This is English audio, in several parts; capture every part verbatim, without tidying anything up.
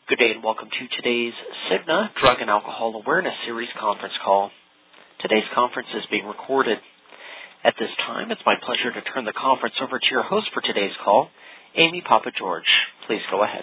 Good day and welcome to today's Cigna Drug and Alcohol Awareness Series conference call. Today's conference is being recorded. At this time, it's my pleasure to turn the conference over to your host for today's call, Amy Papa-George. Please go ahead.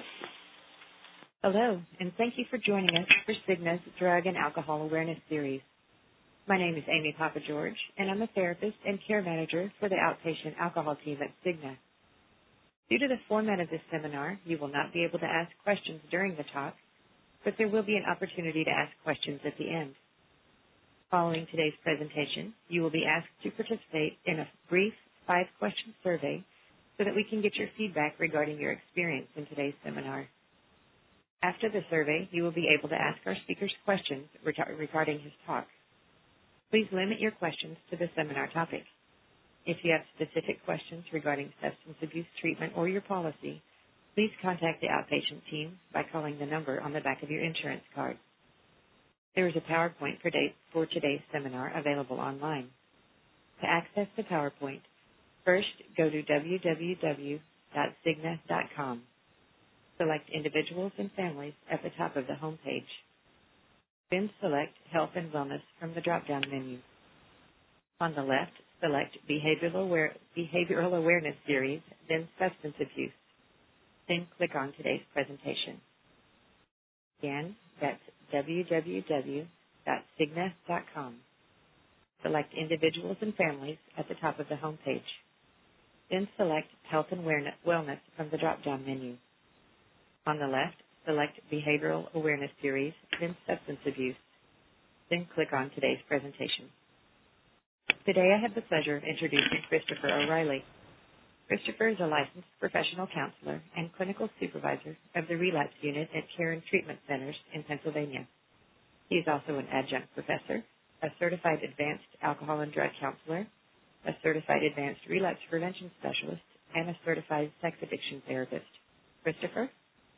Hello, and thank you for joining us for Cigna's Drug and Alcohol Awareness Series. My name is Amy Papa-George, and I'm a therapist and care manager for the outpatient alcohol team at Cigna. Due to the format of this seminar, you will not be able to ask questions during the talk, but there will be an opportunity to ask questions at the end. Following today's presentation, you will be asked to participate in a brief five-question survey so that we can get your feedback regarding your experience in today's seminar. After the survey, you will be able to ask our speakers questions regarding his talk. Please limit your questions to the seminar topic. If you have specific questions regarding substance abuse treatment or your policy, please contact the outpatient team by calling the number on the back of your insurance card. There is a PowerPoint for, day, for today's seminar available online. To access the PowerPoint, first go to w w w dot cigna dot com. Select Individuals and Families at the top of the home page. Then select Health and Wellness from the drop-down menu. On the left, select Behavioral, Aware, Behavioral Awareness Series, then Substance Abuse. Then click on today's presentation. Again, that's w w w dot cigna dot com. Select Individuals and Families at the top of the home page. Then select Health and Wellness from the drop-down menu. On the left, select Behavioral Awareness Series, then Substance Abuse. Then click on today's presentation. Today I have the pleasure of introducing Christopher O'Reilly. Christopher is a licensed professional counselor and clinical supervisor of the relapse unit at Care and Treatment Centers in Pennsylvania. He is also an adjunct professor, a certified advanced alcohol and drug counselor, a certified advanced relapse prevention specialist, and a certified sex addiction therapist. Christopher?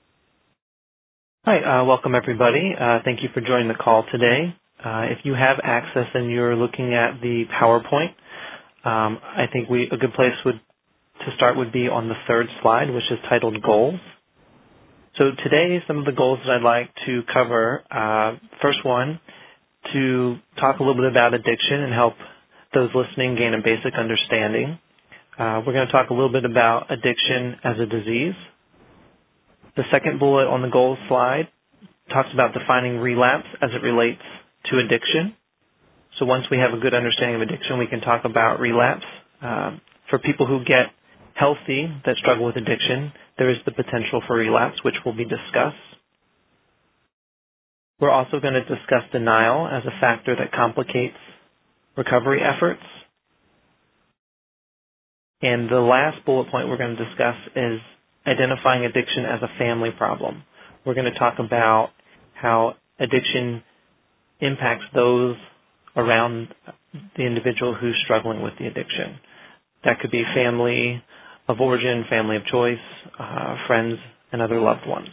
Hi, uh, welcome everybody. Uh, thank you for joining the call today. Uh, if you have access and you're looking at the PowerPoint, um, I think we, a good place would, to start would be on the third slide, which is titled Goals. So today, some of the goals that I'd like to cover, uh, first one, to talk a little bit about addiction and help those listening gain a basic understanding. Uh, we're going to talk a little bit about addiction as a disease. The second bullet on the goals slide talks about defining relapse as it relates to addiction. So once we have a good understanding of addiction, we can talk about relapse. Uh, for people who get healthy that struggle with addiction, there is the potential for relapse, which will be discussed. We're also going to discuss denial as a factor that complicates recovery efforts. And the last bullet point we're going to discuss is identifying addiction as a family problem. We're going to talk about how addiction impacts those around the individual who's struggling with the addiction. That could be family of origin, family of choice, uh, friends, and other loved ones.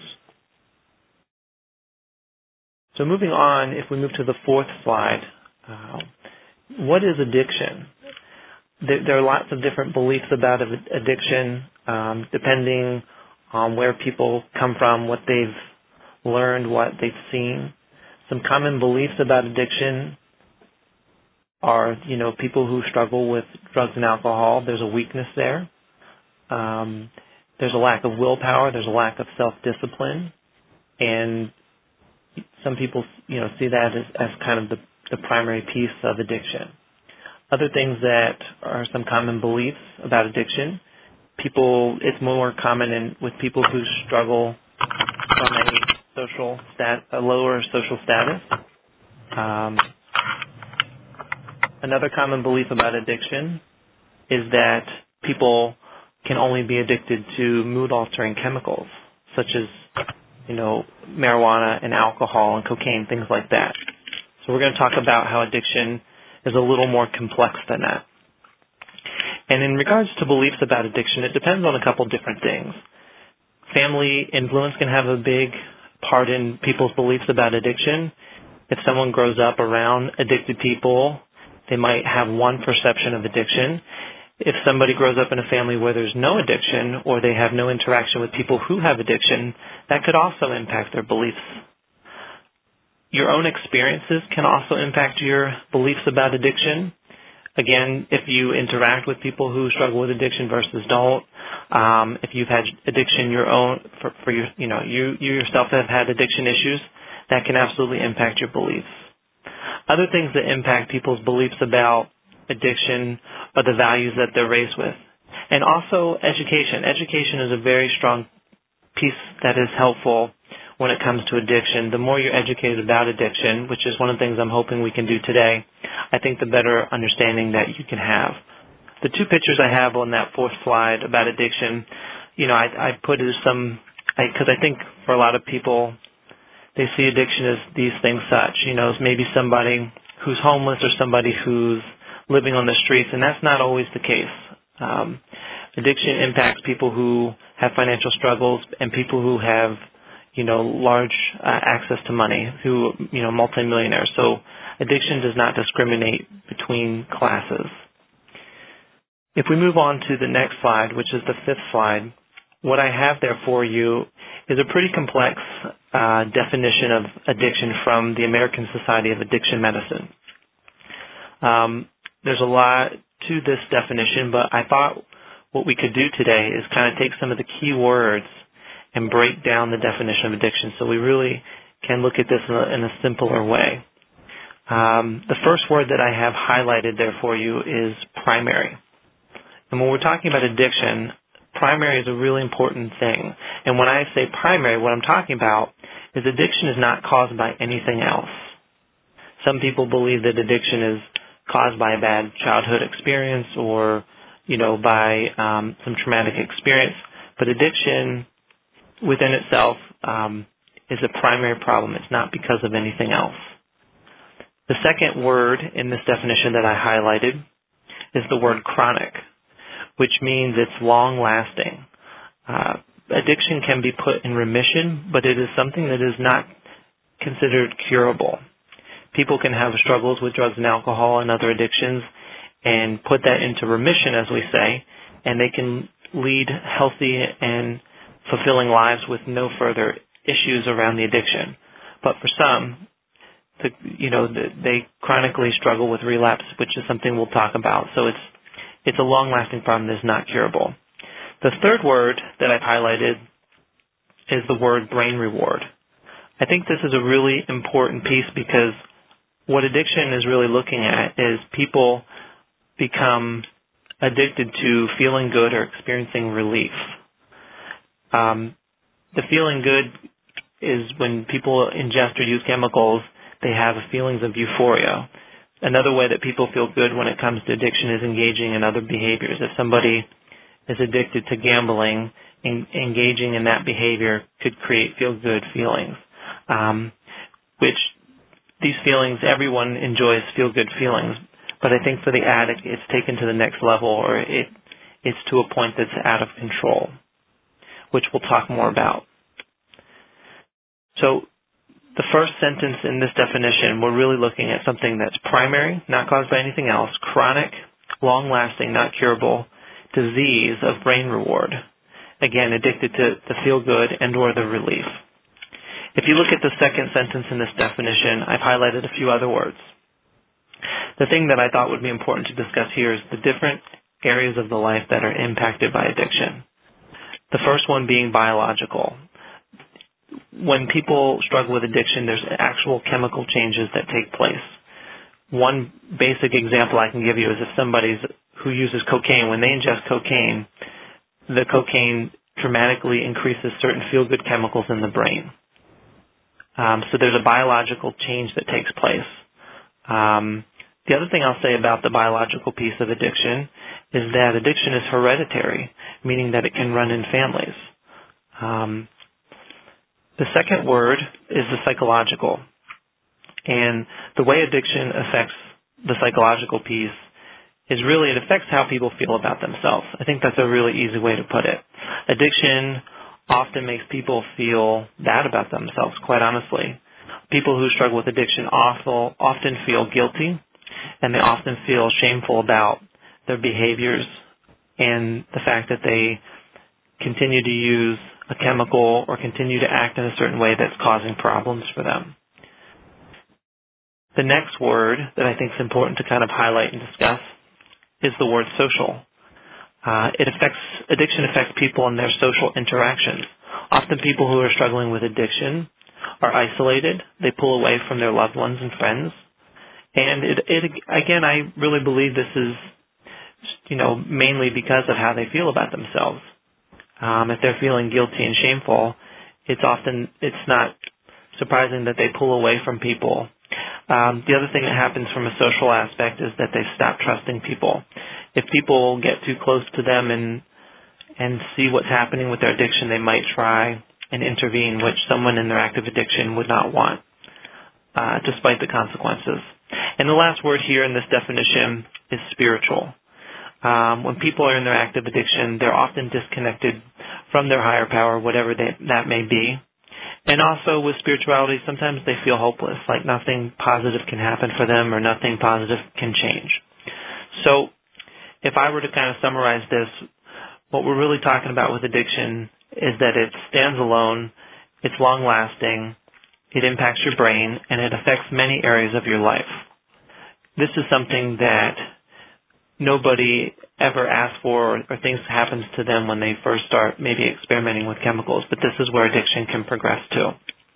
So moving on, if we move to the fourth slide, uh, what is addiction? There, there are lots of different beliefs about addiction, um, depending on where people come from, what they've learned, what they've seen. Some common beliefs about addiction are, you know, people who struggle with drugs and alcohol, there's a weakness there. Um, there's a lack of willpower. There's a lack of self-discipline. And some people, you know, see that as, as kind of the, the primary piece of addiction. Other things that are some common beliefs about addiction, people, it's more common in, with people who struggle from a social stat, a lower social status. Um, another common belief about addiction is that people can only be addicted to mood-altering chemicals, such as, you know, marijuana and alcohol and cocaine, things like that. So we're going to talk about how addiction is a little more complex than that. And in regards to beliefs about addiction, it depends on a couple different things. Family influence can have a big part in people's beliefs about addiction. If someone grows up around addicted people, they might have one perception of addiction. If somebody grows up in a family where there's no addiction or they have no interaction with people who have addiction, that could also impact their beliefs. Your own experiences can also impact your beliefs about addiction. Again, if you interact with people who struggle with addiction versus don't, um, if you've had addiction your own for, for your, you know, you, you yourself have had addiction issues, that can absolutely impact your beliefs. Other things that impact people's beliefs about addiction are the values that they're raised with. And also education. Education is a very strong piece that is helpful when it comes to addiction. The more you're educated about addiction, which is one of the things I'm hoping we can do today, I think the better understanding that you can have. The two pictures I have on that fourth slide about addiction, you know, I, I put as some, because I, I think for a lot of people, they see addiction as these things such, you know, maybe somebody who's homeless or somebody who's living on the streets, and that's not always the case. Um, addiction impacts people who have financial struggles and people who have, you know, large uh, access to money, who, you know, multimillionaires. So addiction does not discriminate between classes. If we move on to the next slide, which is the fifth slide, what I have there for you is a pretty complex uh, definition of addiction from the American Society of Addiction Medicine. Um, there's a lot to this definition, but I thought what we could do today is kind of take some of the key words and break down the definition of addiction so we really can look at this in a, in a simpler way. Um, the first word that I have highlighted there for you is primary. And when we're talking about addiction, primary is a really important thing. And when I say primary, what I'm talking about is addiction is not caused by anything else. Some people believe that addiction is caused by a bad childhood experience or, you know, by um, some traumatic experience. But addiction within itself um, is a primary problem. It's not because of anything else. The second word in this definition that I highlighted is the word chronic, which means it's long-lasting. Uh, addiction can be put in remission, but it is something that is not considered curable. People can have struggles with drugs and alcohol and other addictions and put that into remission, as we say, and they can lead healthy and fulfilling lives with no further issues around the addiction. But for some, the, you know, the, they chronically struggle with relapse, which is something we'll talk about. So it's it's a long-lasting problem that is not curable. The third word that I've highlighted is the word brain reward. I think this is a really important piece because what addiction is really looking at is people become addicted to feeling good or experiencing relief. Um, the feeling good is when people ingest or use chemicals, they have feelings of euphoria. Another way that people feel good when it comes to addiction is engaging in other behaviors. If somebody is addicted to gambling, en- engaging in that behavior could create feel-good feelings, um, which these feelings, everyone enjoys feel-good feelings, but I think for the addict, it's taken to the next level, or it it's to a point that's out of control, which we'll talk more about. So the first sentence in this definition, we're really looking at something that's primary, not caused by anything else, chronic, long-lasting, not curable, disease of brain reward. Again, addicted to the feel-good and or the relief. If you look at the second sentence in this definition, I've highlighted a few other words. The thing that I thought would be important to discuss here is the different areas of the life that are impacted by addiction. The first one being biological. When people struggle with addiction, there's actual chemical changes that take place. One basic example I can give you is if somebody who uses cocaine, when they ingest cocaine, the cocaine dramatically increases certain feel-good chemicals in the brain. Um, so there's a biological change that takes place. Um, the other thing I'll say about the biological piece of addiction is that addiction is hereditary, meaning that it can run in families. Um, the second word is the psychological. And the way addiction affects the psychological piece is really it affects how people feel about themselves. I think that's a really easy way to put it. Addiction often makes people feel bad about themselves, quite honestly. People who struggle with addiction often feel guilty, and they often feel shameful about their behaviors and the fact that they continue to use a chemical or continue to act in a certain way that's causing problems for them. The next word that I think is important to kind of highlight and discuss is the word social. Uh, it affects, addiction affects people in their social interactions. Often people who are struggling with addiction are isolated. They pull away from their loved ones and friends. And it, it again, I really believe this is, you know, mainly because of how they feel about themselves. Um, if they're feeling guilty and shameful, it's often, it's not surprising that they pull away from people. Um, the other thing that happens from a social aspect is that they stop trusting people. If people get too close to them and and see what's happening with their addiction, they might try and intervene, which someone in their active addiction would not want, uh, despite the consequences. And the last word here in this definition is spiritual. Um, when people are in their active addiction, they're often disconnected from their higher power, whatever they, that may be. And also with spirituality, sometimes they feel hopeless, like nothing positive can happen for them or nothing positive can change. So if I were to kind of summarize this, what we're really talking about with addiction is that it stands alone, it's long-lasting, it impacts your brain, and it affects many areas of your life. This is something that nobody ever asks for or, or thinks happens to them when they first start maybe experimenting with chemicals, but this is where addiction can progress to.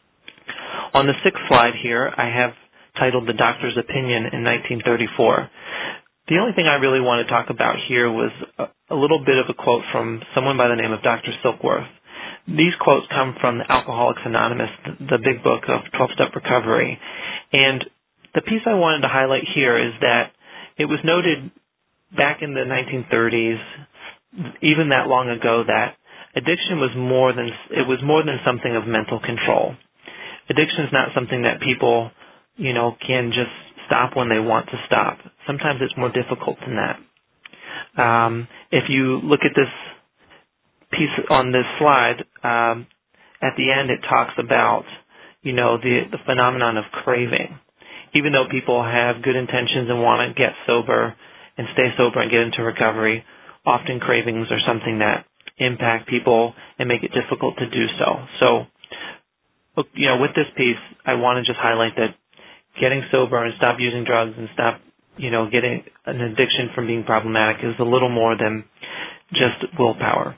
On the sixth slide here, I have titled The Doctor's Opinion in nineteen thirty-four. The only thing I really want to talk about here was a, a little bit of a quote from someone by the name of Doctor Silkworth. These quotes come from the Alcoholics Anonymous, the, the big book of twelve-step recovery. And the piece I wanted to highlight here is that it was noted back in the nineteen thirties, even that long ago, that addiction was more than, it was more than something of mental control. Addiction is not something that people, you know, can just stop when they want to stop. Sometimes it's more difficult than that. Um, if you look at this piece on this slide, um, at the end it talks about, you know, the, the phenomenon of craving. Even though people have good intentions and want to get sober and stay sober and get into recovery, often cravings are something that impact people and make it difficult to do so. So, you know, with this piece, I want to just highlight that getting sober and stop using drugs and stop, you know, getting an addiction from being problematic is a little more than just willpower.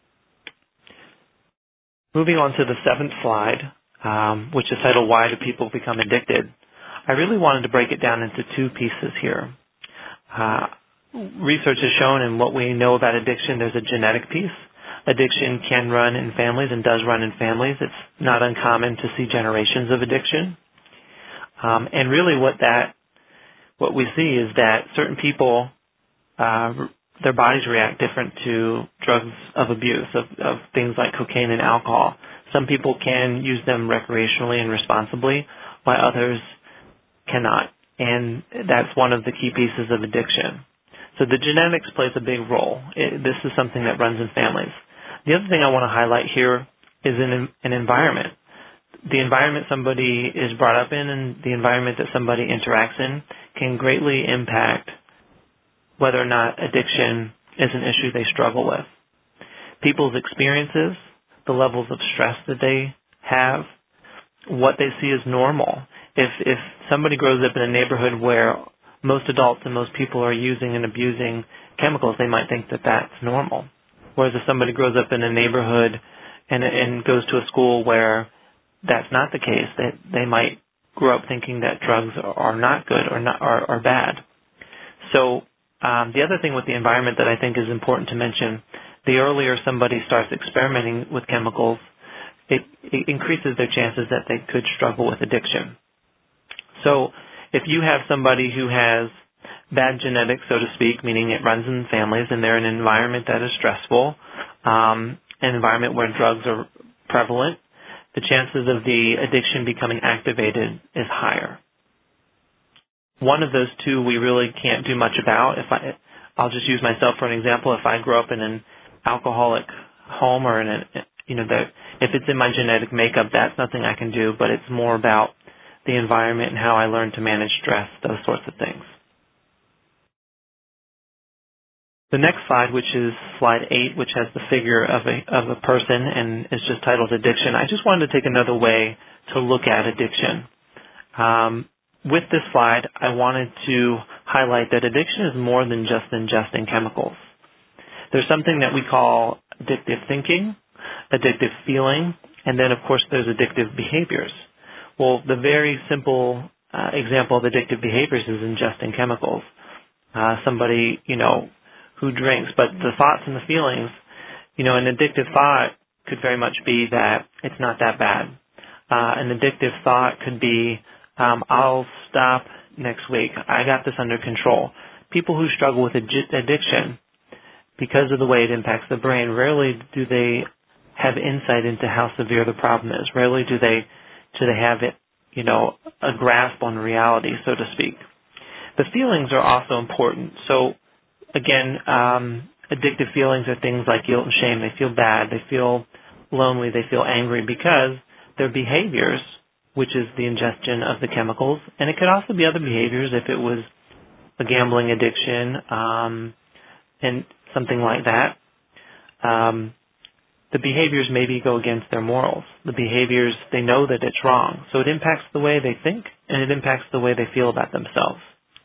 Moving on to the seventh slide, um, which is titled, Why Do People Become Addicted? I really wanted to break it down into two pieces here. Uh, research has shown, and what we know about addiction, there's a genetic piece. Addiction can run in families and does run in families. It's not uncommon to see generations of addiction. Um, and really what that, what we see is that certain people, uh, their bodies react different to drugs of abuse, of, of things like cocaine and alcohol. Some people can use them recreationally and responsibly, while others cannot. And that's one of the key pieces of addiction. So the genetics plays a big role. It, this is something that runs in families. The other thing I want to highlight here is an, an environment. The environment somebody is brought up in and the environment that somebody interacts in can greatly impact whether or not addiction is an issue they struggle with. People's experiences, the levels of stress that they have, what they see as normal. If if somebody grows up in a neighborhood where most adults and most people are using and abusing chemicals, they might think that that's normal. Whereas if somebody grows up in a neighborhood and and goes to a school where that's not the case, that they might grow up thinking that drugs are not good or not are, are bad. So um, the other thing with the environment that I think is important to mention, the earlier somebody starts experimenting with chemicals, it, it increases their chances that they could struggle with addiction. So if you have somebody who has bad genetics, so to speak, meaning it runs in families and they're in an environment that is stressful, um, an environment where drugs are prevalent, the chances of the addiction becoming activated is higher. One of those two we really can't do much about. If I, I'll just use myself for an example. If I grew up in an alcoholic home or in a, you know, the, if it's in my genetic makeup, that's nothing I can do, but it's more about the environment and how I learn to manage stress, those sorts of things. The next slide, which is slide eight, which has the figure of a, of a person and is just titled addiction, I just wanted to take another way to look at addiction. Um, with this slide, I wanted to highlight that addiction is more than just ingesting chemicals. There's something that we call addictive thinking, addictive feeling, and then, of course, there's addictive behaviors. Well, the very simple uh, example of addictive behaviors is ingesting chemicals. Uh, somebody, you know, who drinks, but the thoughts and the feelings, you know, an addictive thought could very much be that it's not that bad. Uh, an addictive thought could be, um, I'll stop next week. I got this under control. People who struggle with ad- addiction, because of the way it impacts the brain, rarely do they have insight into how severe the problem is. Rarely do they, do they have it, you know, a grasp on reality, so to speak. The feelings are also important. So, Again, um, addictive feelings are things like guilt and shame. They feel bad. They feel lonely. They feel angry because their behaviors, which is the ingestion of the chemicals, and it could also be other behaviors if it was a gambling addiction um, and something like that. Um, the behaviors maybe go against their morals. The behaviors, they know that it's wrong. So it impacts the way they think, and it impacts the way they feel about themselves.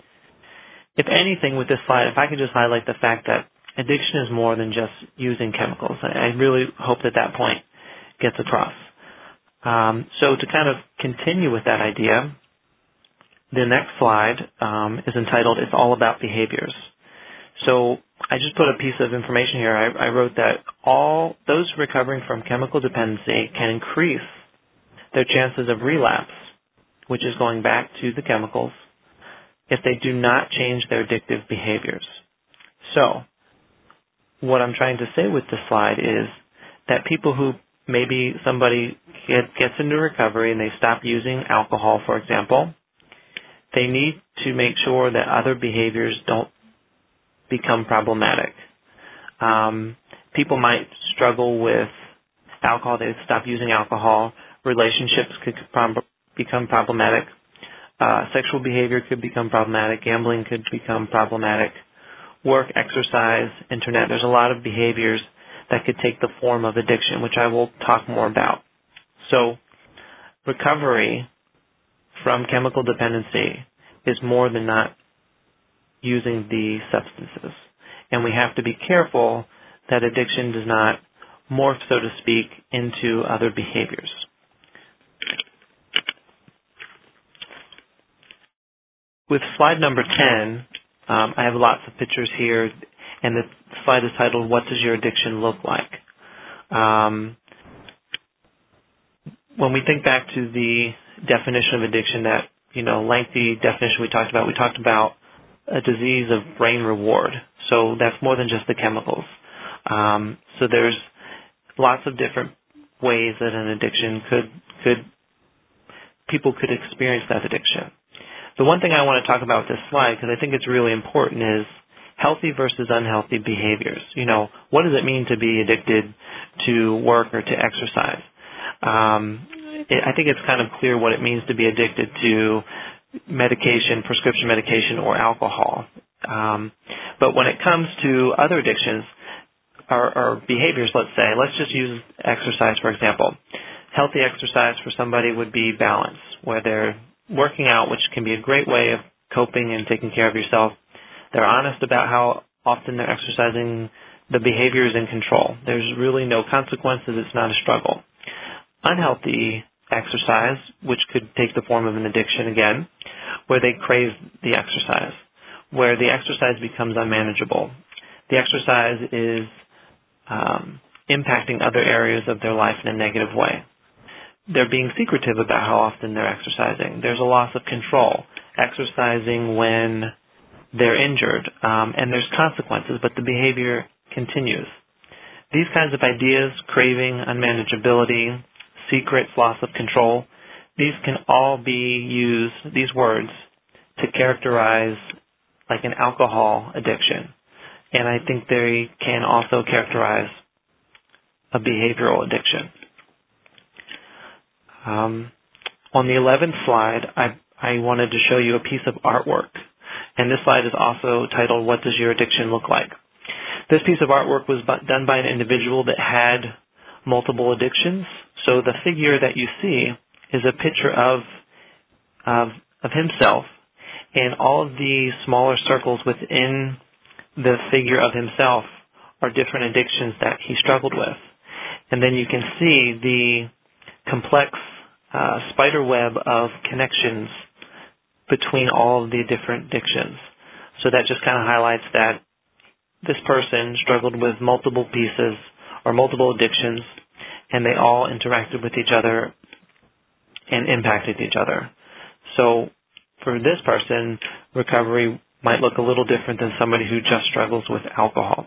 If anything, with this slide, if I could just highlight the fact that addiction is more than just using chemicals. I really hope that that point gets across. Um, so to kind of continue with that idea, the next slide um, is entitled, It's All About Behaviors. So I just put a piece of information here. I, I wrote that all those recovering from chemical dependency can increase their chances of relapse, which is going back to the chemicals, if they do not change their addictive behaviors. So, what I'm trying to say with this slide is that people who maybe somebody get, gets into recovery and they stop using alcohol, for example, they need to make sure that other behaviors don't become problematic. Um, people might struggle with alcohol. They stop using alcohol. Relationships could prob- become problematic. Uh, sexual behavior could become problematic. Gambling could become problematic. Work, exercise, internet. There's a lot of behaviors that could take the form of addiction, which I will talk more about. So, recovery from chemical dependency is more than not using the substances. And we have to be careful that addiction does not morph, so to speak, into other behaviors. With slide number ten, um, I have lots of pictures here, and the slide is titled, What Does Your Addiction Look Like? Um, when we think back to the definition of addiction, that, you know, lengthy definition we talked about, we talked about a disease of brain reward. So that's more than just the chemicals. Um, so there's lots of different ways that an addiction could, could, people could experience that addiction. The one thing I want to talk about with this slide, because I think it's really important, is healthy versus unhealthy behaviors. You know, what does it mean to be addicted to work or to exercise? Um, it, I think it's kind of clear what it means to be addicted to medication, prescription medication, or alcohol. Um, but when it comes to other addictions, or, or behaviors, let's say, let's just use exercise, for example. Healthy exercise for somebody would be balance, where they're working out, which can be a great way of coping and taking care of yourself. They're honest about how often they're exercising. The behavior is in control. There's really no consequences. It's not a struggle. Unhealthy exercise, which could take the form of an addiction again, where they crave the exercise, where the exercise becomes unmanageable. The exercise is um, impacting other areas of their life in a negative way. They're being secretive about how often they're exercising. There's a loss of control. Exercising when they're injured, um, and there's consequences, but the behavior continues. These kinds of ideas, craving, unmanageability, secrets, loss of control, these can all be used, these words, to characterize like an alcohol addiction. And I think they can also characterize a behavioral addiction. Um, on the eleventh slide, I, I wanted to show you a piece of artwork. And this slide is also titled, What Does Your Addiction Look Like? This piece of artwork was done by an individual that had multiple addictions. So the figure that you see is a picture of, of, of himself, and all of the smaller circles within the figure of himself are different addictions that he struggled with. And then you can see the complex uh, spider web of connections between all of the different addictions. So that just kind of highlights that this person struggled with multiple pieces or multiple addictions, and they all interacted with each other and impacted each other. So for this person, recovery might look a little different than somebody who just struggles with alcohol.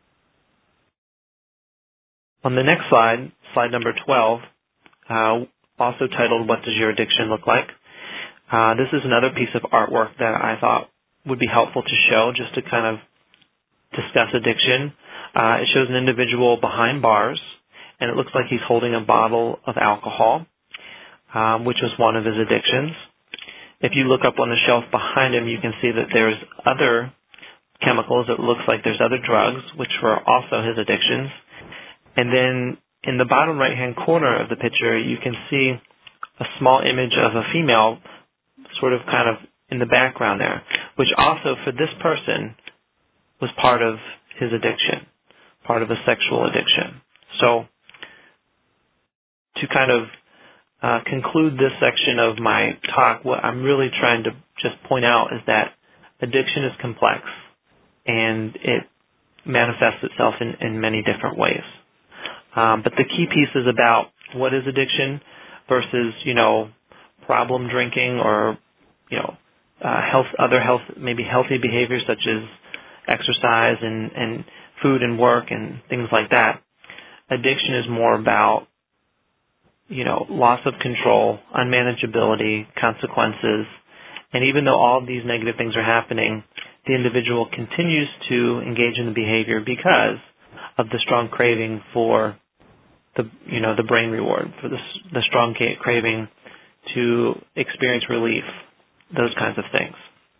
On the next slide, slide number twelve, uh, also titled, What Does Your Addiction Look Like? Uh, this is another piece of artwork that I thought would be helpful to show just to kind of discuss addiction. Uh, it shows an individual behind bars, and it looks like he's holding a bottle of alcohol, um, which was one of his addictions. If you look up on the shelf behind him, you can see that there's other chemicals. It looks like there's other drugs, which were also his addictions. And then in the bottom right-hand corner of the picture, you can see a small image of a female sort of kind of in the background there, which also for this person was part of his addiction, part of a sexual addiction. So to kind of uh, conclude this section of my talk, what I'm really trying to just point out is that addiction is complex, and it manifests itself in, in many different ways. Um, but the key piece is about what is addiction versus, you know, problem drinking or, you know, uh, health, other health, maybe healthy behaviors such as exercise and, and food and work and things like that. Addiction is more about, you know, loss of control, unmanageability, consequences, and even though all of these negative things are happening, the individual continues to engage in the behavior because of the strong craving for the, you know, the brain reward, for the, the strong craving to experience relief, those kinds of things.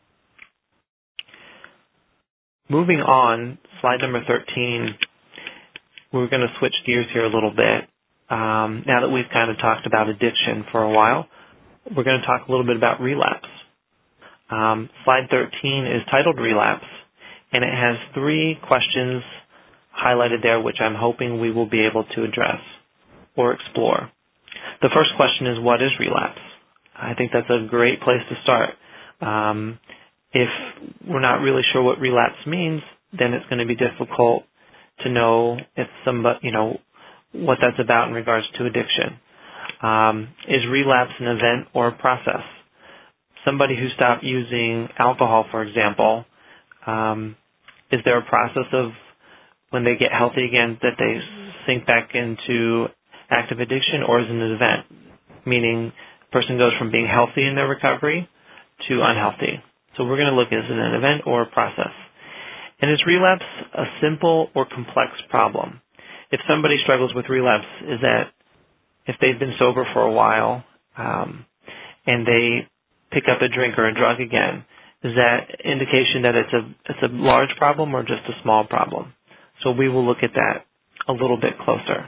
Moving on, slide number thirteen, we're going to switch gears here a little bit. Um, now that we've kind of talked about addiction for a while, we're going to talk a little bit about relapse. Um, slide thirteen is titled Relapse, and it has three questions highlighted there, which I'm hoping we will be able to address or explore. The first question is, what is relapse? I think that's a great place to start. Um, if we're not really sure what relapse means, then it's going to be difficult to know if somebody, you know, what that's about in regards to addiction. Um, is relapse an event or a process? Somebody who stopped using alcohol, for example, um, is there a process of when they get healthy again that they sink back into active addiction, or is it an event? Meaning the person goes from being healthy in their recovery to unhealthy. So we're going to look at is it an event or a process. And is relapse a simple or complex problem? If somebody struggles with relapse, is that if they've been sober for a while um, and they pick up a drink or a drug again, is that indication that it's a it's a large problem or just a small problem? So we will look at that a little bit closer.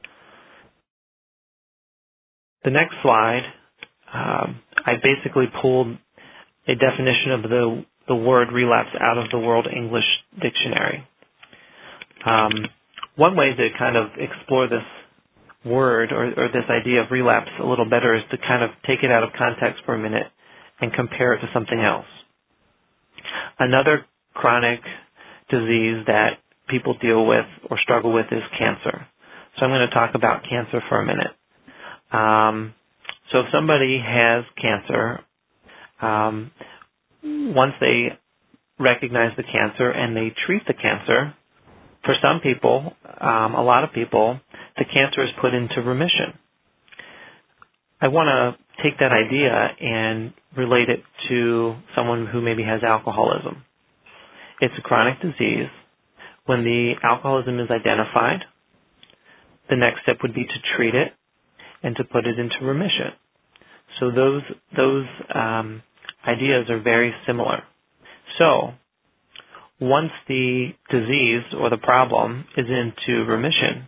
The next slide, um, I basically pulled a definition of the the word relapse out of the World English Dictionary. Um, one way to kind of explore this word or, or this idea of relapse a little better is to kind of take it out of context for a minute and compare it to something else. Another chronic disease that people deal with or struggle with is cancer. So I'm going to talk about cancer for a minute. Um, so if somebody has cancer, um, once they recognize the cancer and they treat the cancer, for some people, um, a lot of people, the cancer is put into remission. I want to take that idea and relate it to someone who maybe has alcoholism. It's a chronic disease. When the alcoholism is identified, the next step would be to treat it and to put it into remission. So those those um, ideas are very similar. So once the disease or the problem is into remission,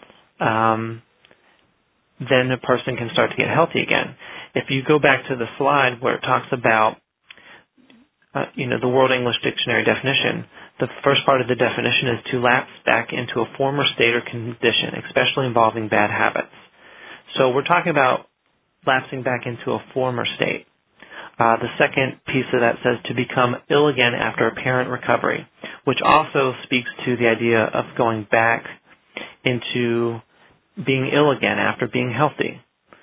um, then a person can start to get healthy again. If you go back to the slide where it talks about, uh, you know, the World English Dictionary definition, the first part of the definition is to lapse back into a former state or condition, especially involving bad habits. So we're talking about lapsing back into a former state. Uh, the second piece of that says to become ill again after apparent recovery, which also speaks to the idea of going back into being ill again after being healthy.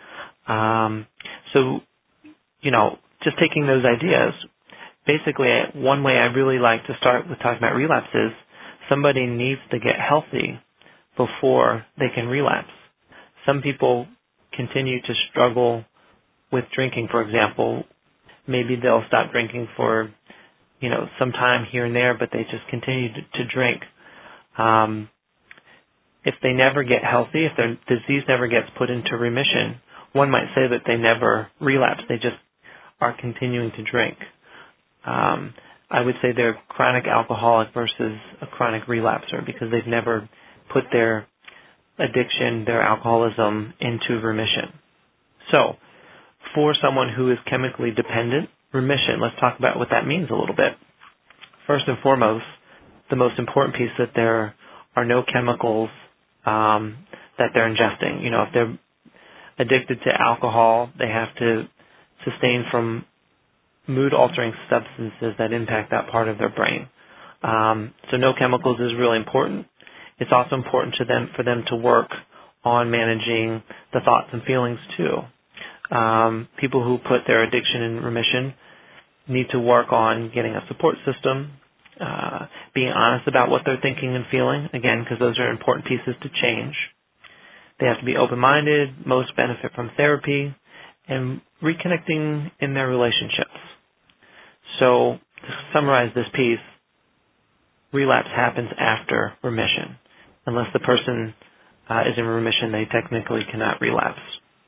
Um, so, you know, just taking those ideas, basically one way I really like to start with talking about relapse is somebody needs to get healthy before they can relapse. Some people continue to struggle with drinking, for example. Maybe they'll stop drinking for, you know, some time here and there, but they just continue to, to drink. Um, if they never get healthy, if their disease never gets put into remission, one might say that they never relapse. They just are continuing to drink. Um, I would say they're chronic alcoholic versus a chronic relapser because they've never put their addiction, their alcoholism into remission. So, for someone who is chemically dependent, remission, let's talk about what that means a little bit. First and foremost, the most important piece that there are no chemicals um, that they're ingesting. You know, if they're addicted to alcohol, they have to sustain from mood-altering substances that impact that part of their brain. Um, so no chemicals is really important. It's also important to them for them to work on managing the thoughts and feelings too. Um, people who put their addiction in remission need to work on getting a support system, uh, being honest about what they're thinking and feeling, again, because those are important pieces to change. They have to be open-minded, most benefit from therapy, and reconnecting in their relationships. So, to summarize this piece, relapse happens after remission. Unless the person uh, is in remission, they technically cannot relapse.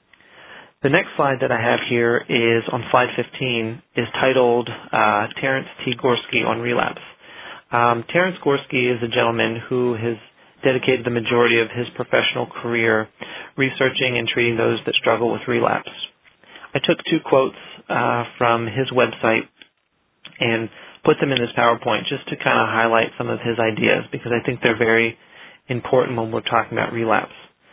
The next slide that I have here is on slide fifteen, is titled uh, Terence T. Gorski on Relapse. Um, Terence Gorski is a gentleman who has dedicated the majority of his professional career researching and treating those that struggle with relapse. I took two quotes uh, from his website and put them in this PowerPoint just to kind of highlight some of his ideas because I think they're very important when we're talking about relapse.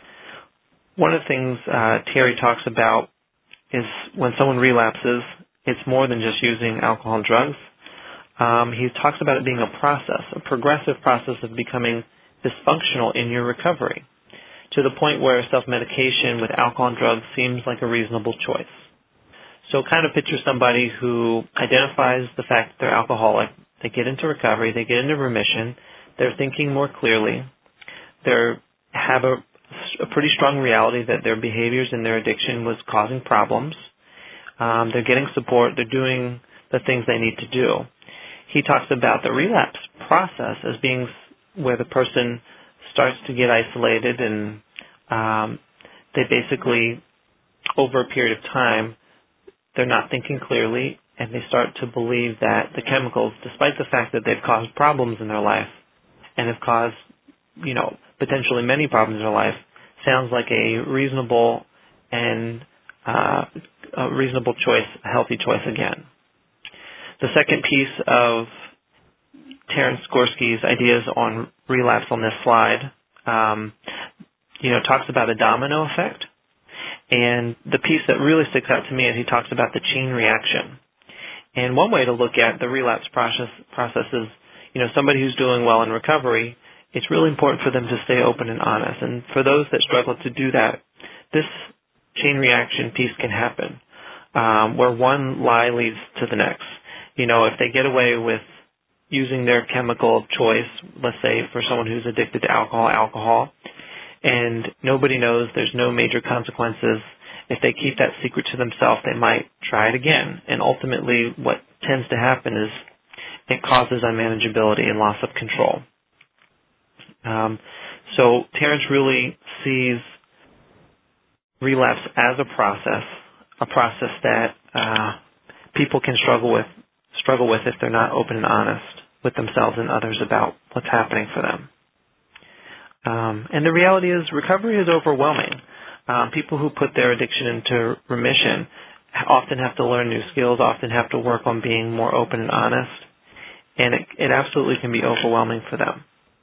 One of the things uh, Terry talks about is when someone relapses, it's more than just using alcohol and drugs. Um, he talks about it being a process, a progressive process of becoming dysfunctional in your recovery, to the point where self-medication with alcohol and drugs seems like a reasonable choice. So kind of picture somebody who identifies the fact that they're alcoholic, they get into recovery, they get into remission, they're thinking more clearly, they have a, a pretty strong reality that their behaviors and their addiction was causing problems. Um, they're getting support, they're doing the things they need to do. He talks about the relapse process as being where the person starts to get isolated and um, they basically, over a period of time, they're not thinking clearly and they start to believe that the chemicals, despite the fact that they've caused problems in their life and have caused, you know, potentially many problems in their life, sounds like a reasonable and uh, a reasonable choice, a healthy choice again. The second piece of Terence Gorski's ideas on relapse on this slide, um, you know, talks about a domino effect. And the piece that really sticks out to me is he talks about the chain reaction. And one way to look at the relapse process, process is, you know, somebody who's doing well in recovery, it's really important for them to stay open and honest. And for those that struggle to do that, this chain reaction piece can happen, um, where one lie leads to the next. You know, if they get away with using their chemical of choice, let's say for someone who's addicted to alcohol, alcohol, and nobody knows, there's no major consequences, if they keep that secret to themselves, they might try it again. And ultimately, what tends to happen is it causes unmanageability and loss of control. Um, so Terence really sees relapse as a process, a process that uh, people can struggle with, struggle with if they're not open and honest. with themselves and others about what's happening for them. Um, and the reality is recovery is overwhelming. Um, people who put their addiction into remission often have to learn new skills, often have to work on being more open and honest, and it, it absolutely can be overwhelming for them.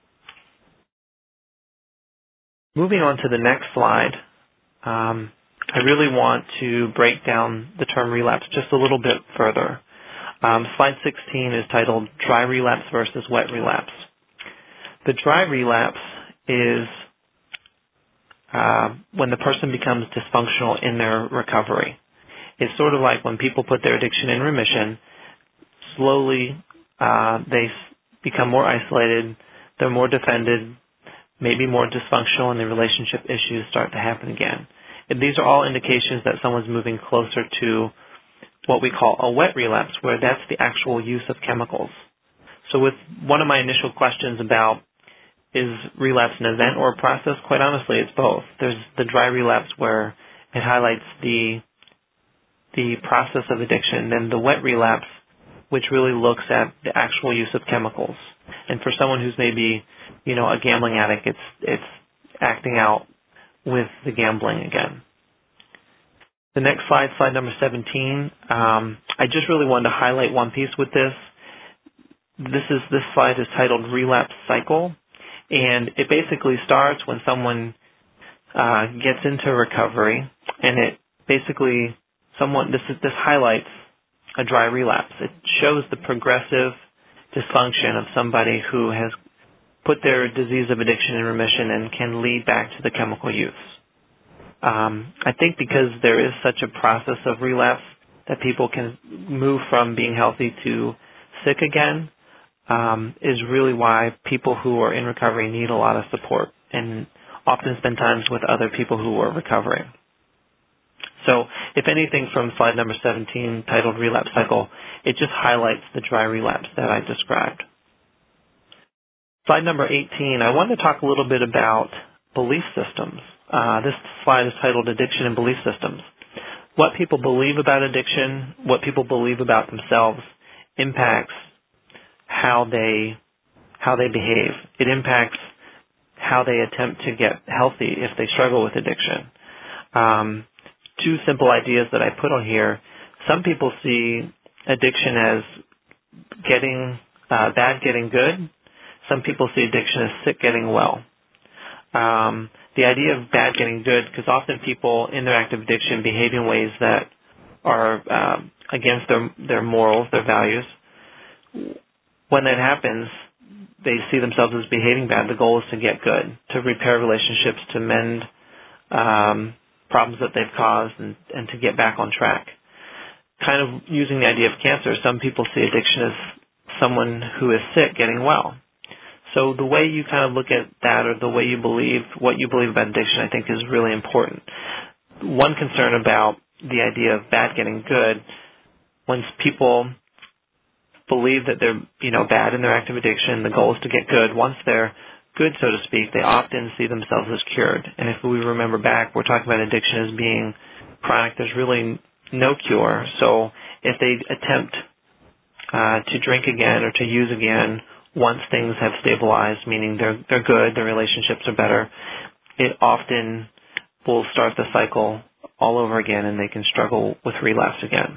Moving on to the next slide, um, I really want to break down the term relapse just a little bit further. Um, slide sixteen is titled Dry Relapse versus Wet Relapse. The dry relapse is uh, when the person becomes dysfunctional in their recovery. It's sort of like when people put their addiction in remission, slowly uh, they become more isolated, they're more defended, maybe more dysfunctional, and the relationship issues start to happen again. And these are all indications that someone's moving closer to what we call a wet relapse, where that's the actual use of chemicals. So with one of my initial questions about is relapse an event or a process, quite honestly, it's both. There's the dry relapse where it highlights the the process of addiction, and then the wet relapse, which really looks at the actual use of chemicals. And for someone who's maybe, you know, a gambling addict, it's it's acting out with the gambling again. The next slide, slide number seventeen, um, I just really wanted to highlight one piece with this. This is this slide is titled Relapse Cycle, and it basically starts when someone uh, gets into recovery, and it basically someone this is, this highlights a dry relapse. It shows the progressive dysfunction of somebody who has put their disease of addiction in remission and can lead back to the chemical use. Um, I think because there is such a process of relapse that people can move from being healthy to sick again um, is really why people who are in recovery need a lot of support and often spend times with other people who are recovering. So if anything from slide number seventeen titled Relapse Cycle, it just highlights the dry relapse that I described. Slide number eighteen, I wanted to talk a little bit about belief systems. Uh, this slide is titled Addiction and Belief Systems. What people believe about addiction, what people believe about themselves impacts how they how they behave. It impacts how they attempt to get healthy if they struggle with addiction. Um, two simple ideas that I put on here. Some people see addiction as getting uh, bad getting good. Some people see addiction as sick getting well. Um, the idea of bad getting good, because often people in their active addiction behave in ways that are uh, against their their morals, their values. When that happens, they see themselves as behaving bad. The goal is to get good, to repair relationships, to mend um, problems that they've caused, and, and to get back on track. Kind of using the idea of cancer, some people see addiction as someone who is sick getting well. So the way you kind of look at that, or the way you believe, what you believe about addiction, I think is really important. One concern about the idea of bad getting good, once people believe that they're, you know, bad in their active addiction, the goal is to get good. Once they're good, so to speak, they often see themselves as cured. And if we remember back, we're talking about addiction as being chronic. There's really no cure. So if they attempt uh, to drink again or to use again, once things have stabilized, meaning they're they're good, their relationships are better, it often will start the cycle all over again, and they can struggle with relapse again.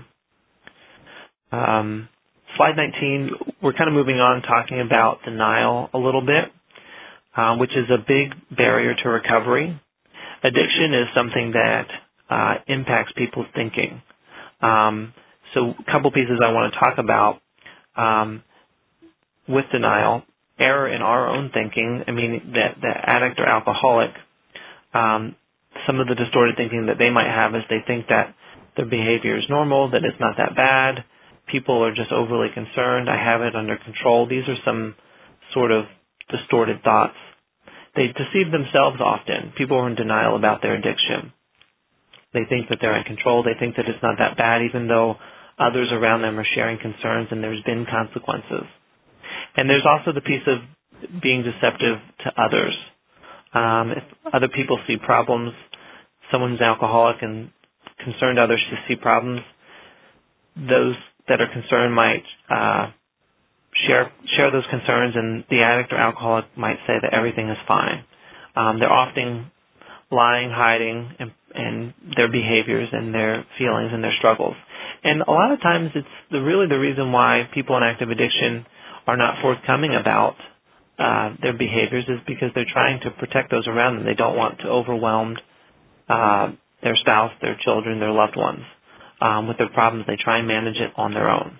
Um, slide nineteen, we're kind of moving on, talking about denial a little bit, uh, which is a big barrier to recovery. Addiction is something that uh, impacts people's thinking. Um, so a couple pieces I want to talk about. Um, with denial, error in our own thinking. I mean, that the addict or alcoholic, um, some of the distorted thinking that they might have is they think that their behavior is normal, that it's not that bad. People are just overly concerned. I have it under control. These are some sort of distorted thoughts. They deceive themselves often. People are in denial about their addiction. They think that they're in control. They think that it's not that bad, even though others around them are sharing concerns and there's been consequences. And there's also the piece of being deceptive to others. Um, if other people see problems, someone who's alcoholic and concerned others to see problems, those that are concerned might uh, share share those concerns, and the addict or alcoholic might say that everything is fine. Um, they're often lying, hiding, and, and their behaviors and their feelings and their struggles. And a lot of times it's the, really the reason why people in active addiction are not forthcoming about uh, their behaviors is because they're trying to protect those around them. They don't want to overwhelm uh, their spouse, their children, their loved ones um, with their problems. They try and manage it on their own.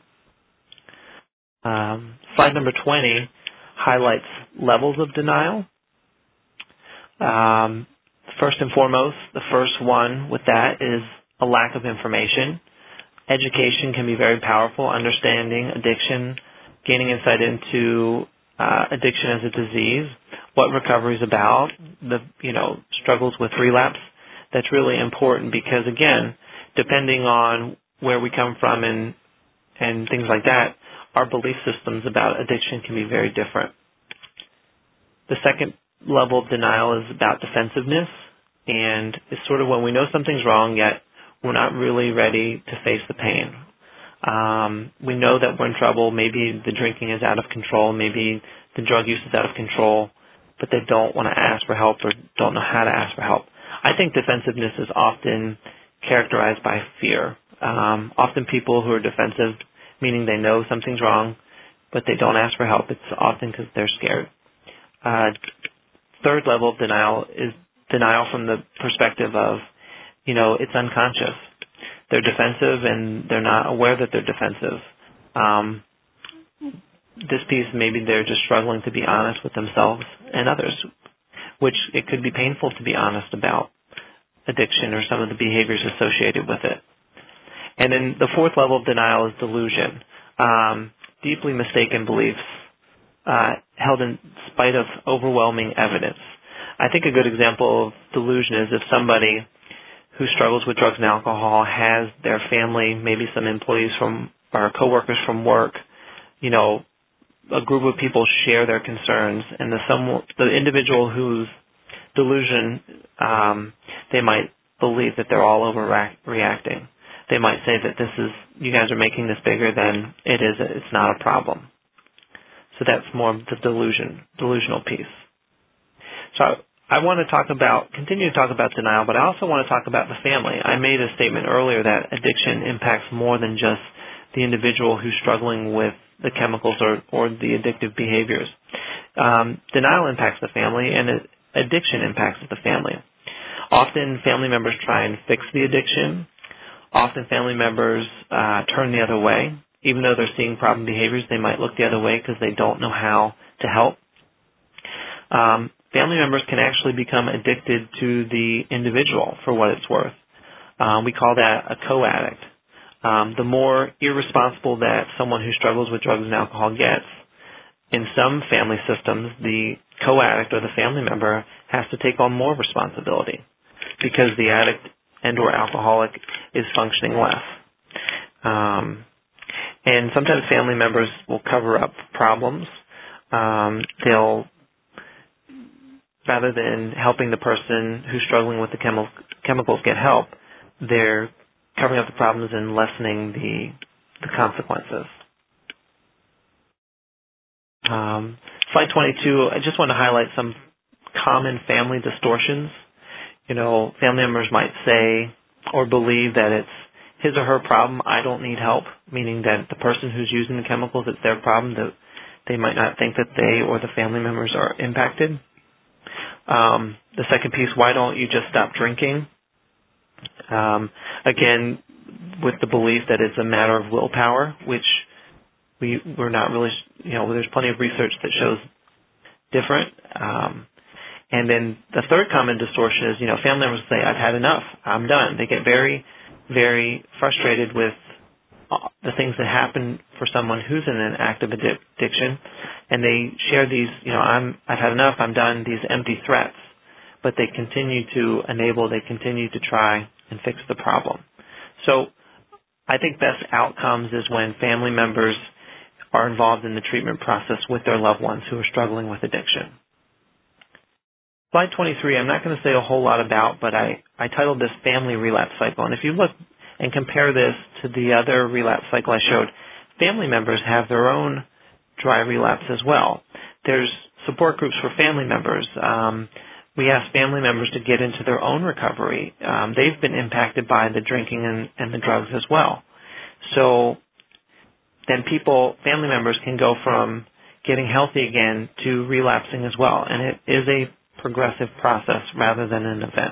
Um, slide number twenty highlights levels of denial. Um, first and foremost, the first one with that is a lack of information. Education can be very powerful, understanding addiction, gaining insight into uh, addiction as a disease, what recovery is about, the you know struggles with relapse. That's really important because, again, depending on where we come from and and things like that, our belief systems about addiction can be very different. The second level of denial is about defensiveness, and it's sort of when we know something's wrong, yet we're not really ready to face the pain. Um, we know that we're in trouble. Maybe the drinking is out of control. Maybe the drug use is out of control, but they don't want to ask for help or don't know how to ask for help. I think defensiveness is often characterized by fear. Um, often people who are defensive, meaning they know something's wrong, but they don't ask for help, it's often because they're scared. Uh, third level of denial is denial from the perspective of, you know, it's unconscious. They're defensive and they're not aware that they're defensive. Um, this piece, maybe they're just struggling to be honest with themselves and others, which it could be painful to be honest about addiction or some of the behaviors associated with it. And then the fourth level of denial is delusion, um, deeply mistaken beliefs uh, held in spite of overwhelming evidence. I think a good example of delusion is if somebody who struggles with drugs and alcohol has their family, maybe some employees from or coworkers from work, you know, a group of people share their concerns, and the some the individual whose delusion, um, they might believe that they're all overreacting. They might say that this is, you guys are making this bigger than it is. It's not a problem. So that's more of the delusion, delusional piece. So I want to talk about, continue to talk about denial, but I also want to talk about the family. I made a statement earlier that addiction impacts more than just the individual who's struggling with the chemicals or, or the addictive behaviors. Um, denial impacts the family, and addiction impacts the family. Often family members try and fix the addiction. Often family members uh, turn the other way. Even though they're seeing problem behaviors, they might look the other way because they don't know how to help. Um, family members can actually become addicted to the individual for what it's worth. Um, we call that a co-addict. Um, the more irresponsible that someone who struggles with drugs and alcohol gets, in some family systems, the co-addict or the family member has to take on more responsibility because the addict and or alcoholic is functioning less. Um, and sometimes family members will cover up problems. Um, they'll, rather than helping the person who's struggling with the chemi- chemicals get help, they're covering up the problems and lessening the, the consequences. Um, slide twenty-two, I just want to highlight some common family distortions. You know, family members might say or believe that it's his or her problem, I don't need help, meaning that the person who's using the chemicals, it's their problem, that they might not think that they or the family members are impacted. Um, the second piece, why don't you just stop drinking? Um, again, with the belief that it's a matter of willpower, which we, we're not really, you know, there's plenty of research that shows different. Um, and then the third common distortion is, you know, family members say, I've had enough, I'm done. They get very, very frustrated with the things that happen for someone who's in an active addiction, and they share these, you know, I'm, I've had enough, I'm done, these empty threats, but they continue to enable, they continue to try and fix the problem. So I think best outcomes is when family members are involved in the treatment process with their loved ones who are struggling with addiction. Slide twenty-three, I'm not going to say a whole lot about, but I, I titled this Family Relapse Cycle. And if you look and compare this to the other relapse cycle I showed, family members have their own dry relapse as well. There's support groups for family members. Um, we ask family members to get into their own recovery. Um, they've been impacted by the drinking and, and the drugs as well. So then people, family members can go from getting healthy again to relapsing as well. And it is a progressive process rather than an event.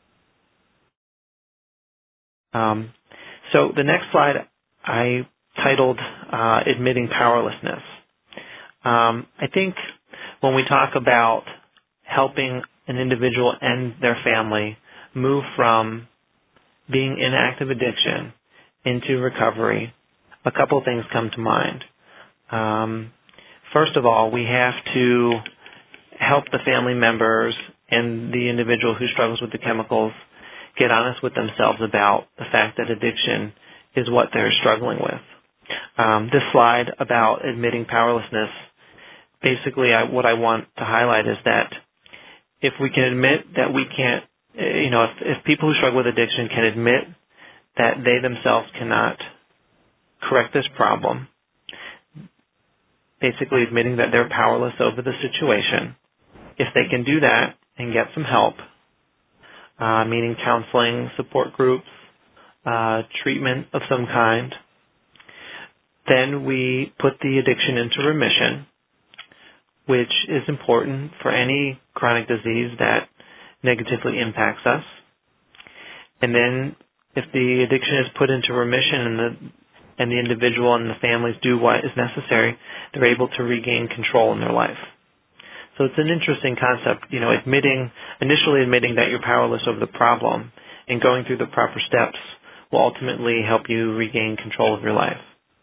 Um, so the next slide I titled uh, Admitting Powerlessness. Um, I think when we talk about helping an individual and their family move from being in active addiction into recovery, a couple of things come to mind. Um, first of all, we have to help the family members and the individual who struggles with the chemicals get honest with themselves about the fact that addiction is what they're struggling with. Um, this slide about admitting powerlessness, basically I, what I want to highlight is that if we can admit that we can't, you know, if, if people who struggle with addiction can admit that they themselves cannot correct this problem, basically admitting that they're powerless over the situation, if they can do that and get some help, uh, meaning counseling, support groups, uh, treatment of some kind, then we put the addiction into remission, which is important for any chronic disease that negatively impacts us. And then if the addiction is put into remission and the and the individual and the families do what is necessary, they're able to regain control in their life. So it's an interesting concept, you know, admitting, initially admitting that you're powerless over the problem and going through the proper steps will ultimately help you regain control of your life.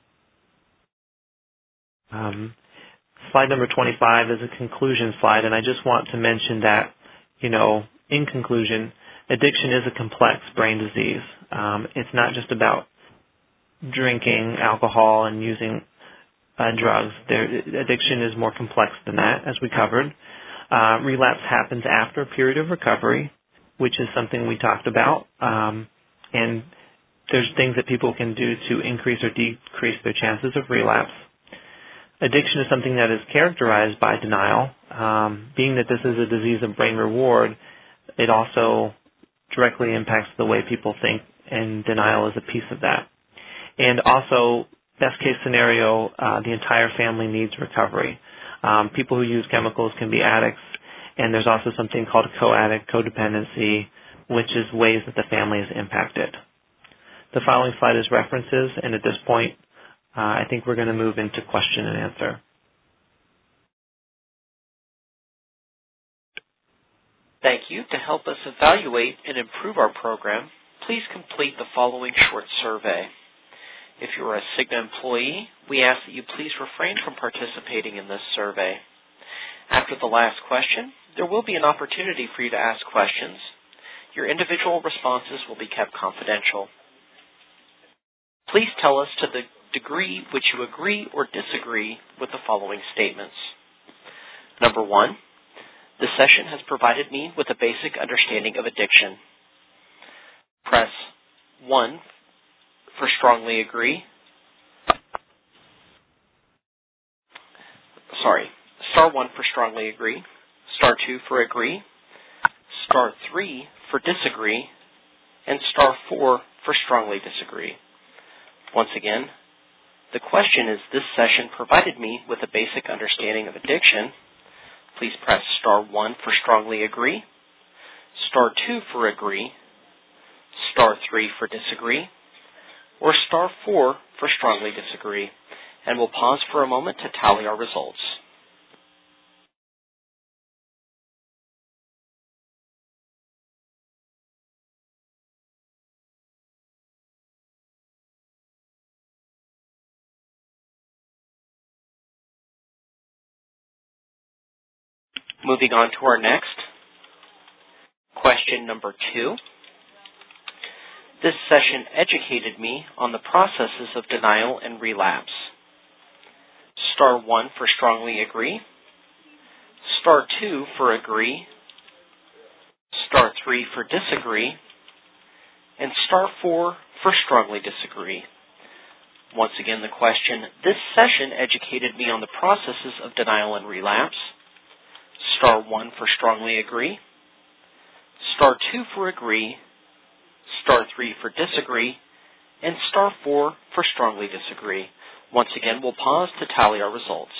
Um, slide number twenty-five is a conclusion slide, and I just want to mention that, you know, in conclusion, addiction is a complex brain disease. Um, it's not just about drinking alcohol and using uh, drugs. There, addiction is more complex than that, as we covered. Uh, relapse happens after a period of recovery, which is something we talked about. Um, and there's things that people can do to increase or decrease their chances of relapse. Addiction is something that is characterized by denial. Um, being that this is a disease of brain reward, it also directly impacts the way people think, and denial is a piece of that. And also, best case scenario, uh, the entire family needs recovery. Um, people who use chemicals can be addicts, and there's also something called co-addict, codependency, which is ways that the family is impacted. The following slide is references, and at this point, uh, I think we're going to move into question and answer. Thank you. To help us evaluate and improve our program, please complete the following short survey. If you are a Cigna employee, we ask that you please refrain from participating in this survey. After the last question, there will be an opportunity for you to ask questions. Your individual responses will be kept confidential. Please tell us to the degree which you agree or disagree with the following statements. Number one, the session has provided me with a basic understanding of addiction. Press one for strongly agree. Sorry, star one for strongly agree, star two for agree, star three for disagree, and star four for strongly disagree. Once again, the question is, this session provided me with a basic understanding of addiction. Please press star one for strongly agree, star two for agree, star three for disagree, or star four for strongly disagree, and we'll pause for a moment to tally our results. Moving on to our next, question number two. This session educated me on the processes of denial and relapse. Star one for strongly agree, star two for agree, star three for disagree, and star four for strongly disagree. Once again, the question, this session educated me on the processes of denial and relapse. Star one for strongly agree. Star two for agree. Star three for disagree. And star four for strongly disagree. Once again, we'll pause to tally our results.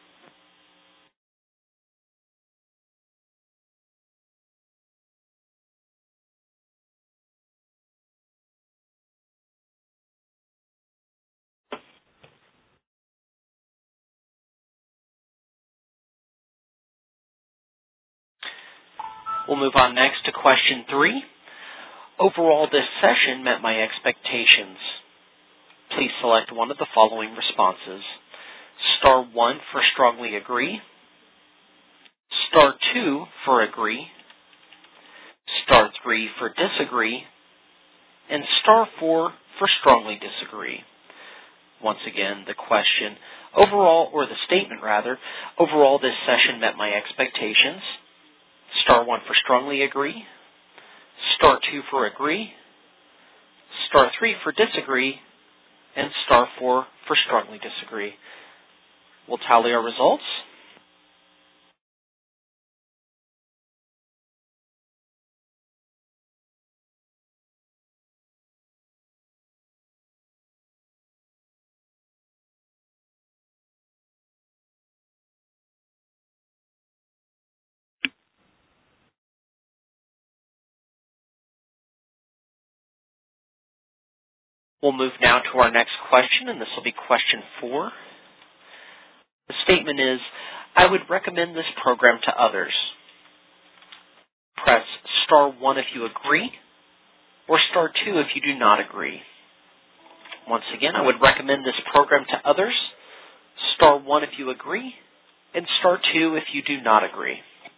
We'll move on next to question three. Overall, this session met my expectations. Please select one of the following responses. Star one for strongly agree. Star two for agree. Star three for disagree. And star four for strongly disagree. Once again, the question, overall, or the statement rather, overall this session met my expectations. Star one for strongly agree. Star two for agree. Star three for disagree. And star four for strongly disagree. We'll tally our results. We'll move now to our next question, and this will be question four. The statement is, I would recommend this program to others. Press star one if you agree, or star two if you do not agree. Once again, I would recommend this program to others. Star one if you agree, and star two if you do not agree.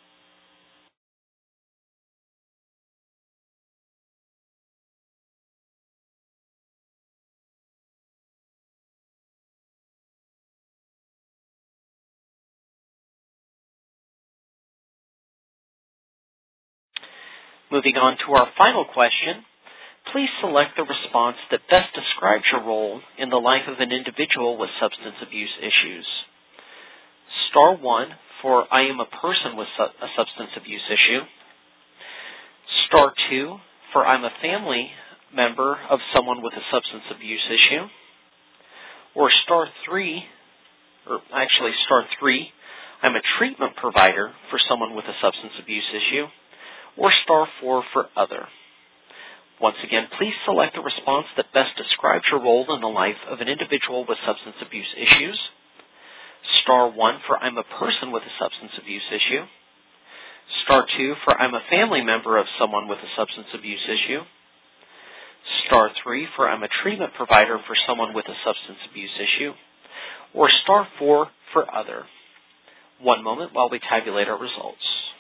Moving on to our final question, please select the response that best describes your role in the life of an individual with substance abuse issues. Star one for I am a person with su- a substance abuse issue. Star two for I'm a family member of someone with a substance abuse issue. Or star three, or actually star three, I'm a treatment provider for someone with a substance abuse issue. Or star four for other. Once again, please select the response that best describes your role in the life of an individual with substance abuse issues. Star one for I'm a person with a substance abuse issue. Star two for I'm a family member of someone with a substance abuse issue. Star three for I'm a treatment provider for someone with a substance abuse issue. Or star four for other. One moment while we tabulate our results.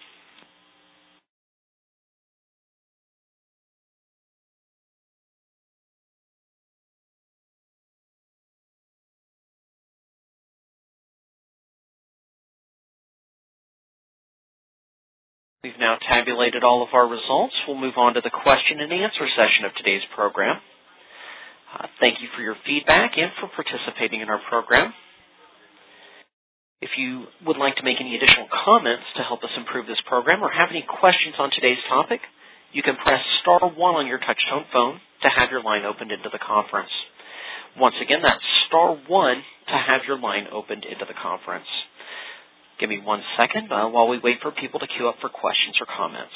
We've now tabulated all of our results. We'll move on to the question and answer session of today's program. Uh, thank you for your feedback and for participating in our program. If you would like to make any additional comments to help us improve this program or have any questions on today's topic, you can press star one on your touch-tone phone to have your line opened into the conference. Once again, that's star one to have your line opened into the conference. Give me one second uh, while we wait for people to queue up for questions or comments.